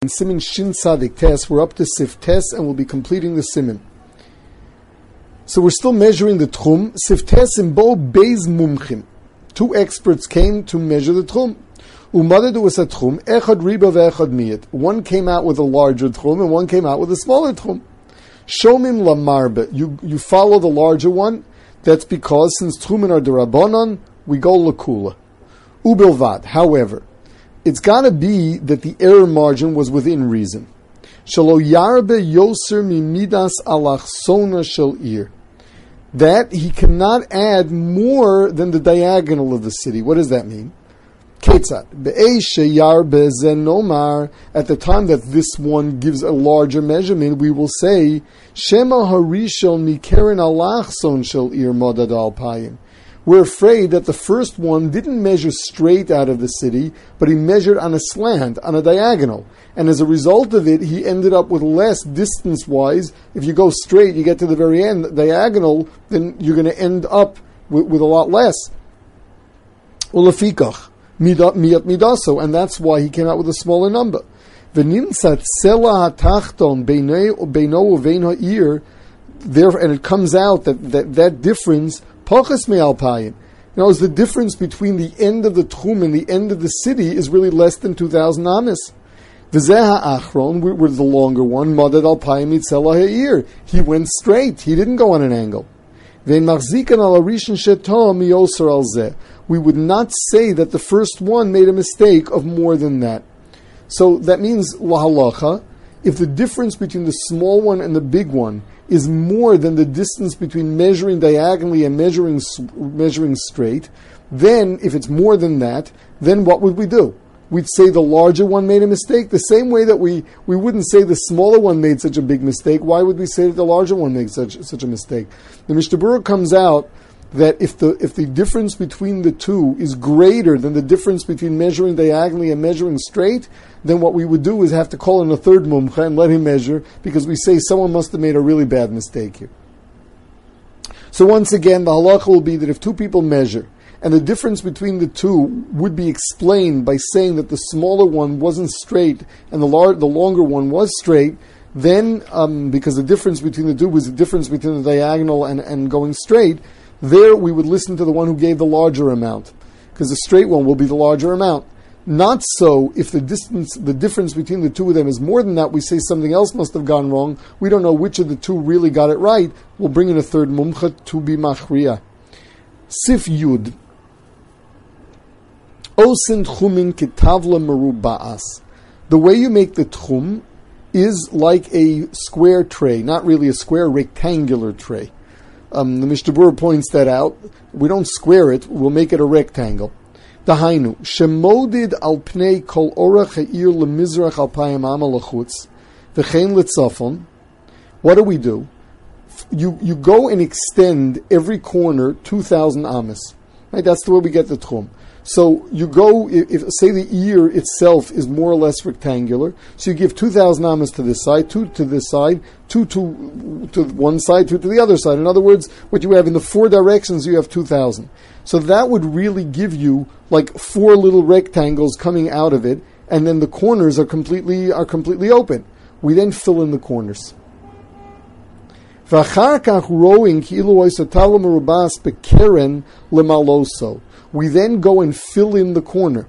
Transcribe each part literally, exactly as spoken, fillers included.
In Siman Shin Tzadik Tes, we're up to Sif Tes and we'll be completing the Siman. So we're still measuring the Tchum. Sif Tes in Bo Beis Mumchim. Two experts came to measure the Tchum. Umadadu was a Tchum, Echad Riba ve'echad Miyat. One came out with a larger Tchum and one came out with a smaller Tchum. Shomim Lamarbe. You, you follow the larger one. That's because since Tchumen are Derabanan, we go Lakula. Ubilvad. However, it's got to be that the error margin was within reason. Shalo yarbe yoser mimidas alachsona shel ir. That he cannot add more than the diagonal of the city. What does that mean? Ketzat. Be'eshe yarbe zenomar. At the time that this one gives a larger measurement, we will say, Shema harishon mikeren alachson shel ir modad alpayim. We're afraid that the first one didn't measure straight out of the city, but he measured on a slant, on a diagonal. And as a result of it, he ended up with less distance-wise. If you go straight, you get to the very end, diagonal, then you're going to end up with, with a lot less. Ulafikach, miyat midaso, and that's why he came out with a smaller number. V'nimtzat sela hatachton beino uvein ha'ir, there, and it comes out that that, that difference Pachas me'alpayim. You know, is the difference between the end of the Tchum and the end of the city is really less than two thousand amis. V'zeh ha'achron, we're the longer one, Madad alpayim itzela ha'ir. He went straight. He didn't go on an angle. Ve'en machzikan al harishon sheto miyoser al zeh. We would not say that the first one made a mistake of more than that. So that means, lahalacha, if the difference between the small one and the big one is more than the distance between measuring diagonally and measuring measuring straight, then if it's more than that, then what would we do? We'd say the larger one made a mistake, the same way that we, we wouldn't say the smaller one made such a big mistake. Why would we say that the larger one made such such a mistake? The Mishnah Berurah comes out that if the if the difference between the two is greater than the difference between measuring diagonally and measuring straight, then what we would do is have to call in a third mumcha and let him measure, because we say someone must have made a really bad mistake here. So once again, the halacha will be that if two people measure, and the difference between the two would be explained by saying that the smaller one wasn't straight and the lar- the longer one was straight, then, um, because the difference between the two was the difference between the diagonal and, and going straight, there we would listen to the one who gave the larger amount, because the straight one will be the larger amount. Not so if the distance, the difference between the two of them is more than that, we say something else must have gone wrong. We don't know which of the two really got it right. We'll bring in a third mumcha to be machriya. Sif Yud. Osin tchumin kitavla meruba'as. The way you make the tchum is like a square tray, not really a square, rectangular tray. Um, the Mishnah Berurah points that out. We don't square it, we'll make it a rectangle. Dahainu, shemodid al pnei kol orach ha'ir lemizrach alpayim ama lachutz, v'chein litzafon. What do we do? You you go and extend every corner two thousand amas. Right? That's the way we get the tchum. So you go, if, if say the ear itself is more or less rectangular, so you give two thousand amas to this side, two to this side, two to, to one side, two to the other side. In other words, what you have in the four directions, you have two thousand. So that would really give you like four little rectangles coming out of it, and then the corners are completely are completely open. We then fill in the corners. We then go and fill in the corner.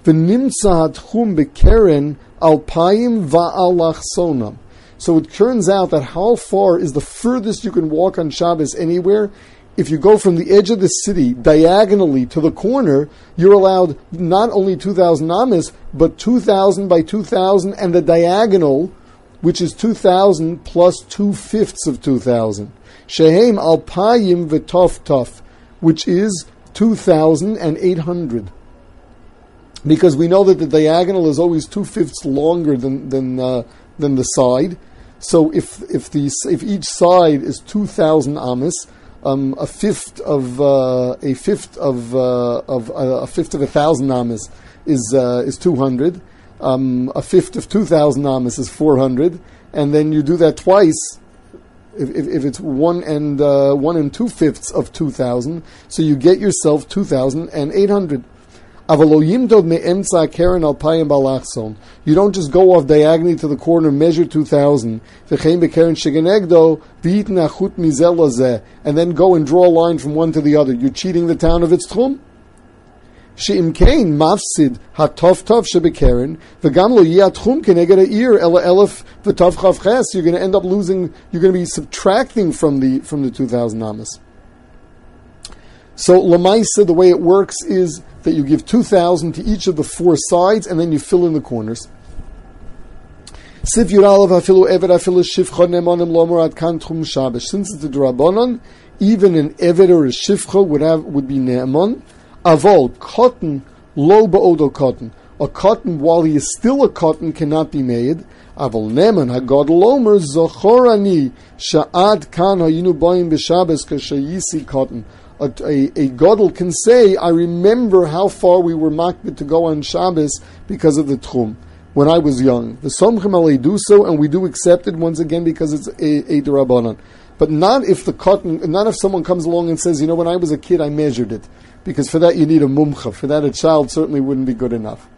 So it turns out that how far is the furthest you can walk on Shabbos anywhere? If you go from the edge of the city diagonally to the corner, you're allowed not only two thousand amas, but two thousand by two thousand, and the diagonal, which is two thousand plus two-fifths of two thousand. Shehem alpayim v'tof tof, which is two thousand eight hundred. Because we know that the diagonal is always two-fifths longer than than uh, than the side. So if if the if each side is two thousand amas, um, a fifth of uh, a fifth of uh, of uh, a fifth of a thousand amas is uh, is two hundred. Um, a fifth of two thousand amas is four hundred, and then you do that twice. If, if, if it's one and uh, one and two fifths of two thousand, so you get yourself two thousand and eight hundred. Avalo yimdod me'emtza keren alpayim balachson. You don't just go off diagonally to the corner, measure two thousand, v'chein bekeren shegenegdo, v'yitn achut mizel lazeh, and then go and draw a line from one to the other. You're cheating the town of its tchum. She'im kein mafsid hatov tov shebekeren, v'gam lo yeh tchum keneged ha'ir ela elef v'tov chav ches. You're going to end up losing, you're going to be subtracting from the from the two thousand amas. So Lamaisa, the way it works is that you give two thousand to each of the four sides, and then you fill in the corners. Since it's the Drabanan, even an Eved or a Shifcha would have would be Ne'eman. Avol, cotton, lo ba'odo cotton. A cotton, while he is still a cotton, cannot be made. Avol Ne'eman, hagadol omer, zochorani, sha'ad kan hayinu bayim b'Shabbos kashayisi cotton. A, a, a Godel can say, I remember how far we were makbid to go on Shabbos because of the Tchum, when I was young. The Somchim alei do so, and we do accept it once again because it's a, a D'Rabbanan. But not if the cotton, not if someone comes along and says, you know, when I was a kid I measured it. Because for that you need a mumcha. For that a child certainly wouldn't be good enough.